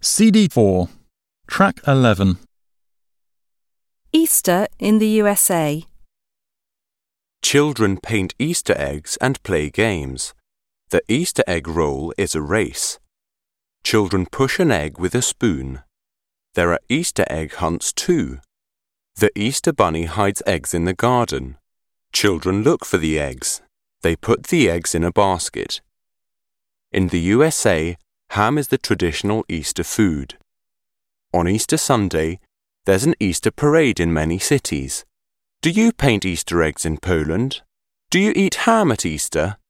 CD4, Track 11. Easter in the USA. Children paint Easter eggs and play games. The Easter egg roll is a race. Children push an egg with a spoon. There are Easter egg hunts too. The Easter bunny hides eggs in the garden. Children look for the eggs. They put the eggs in a basket. In the USA, ham is the traditional Easter food. On Easter Sunday, there's an Easter parade in many cities. Do you paint Easter eggs in Poland? Do you eat ham at Easter?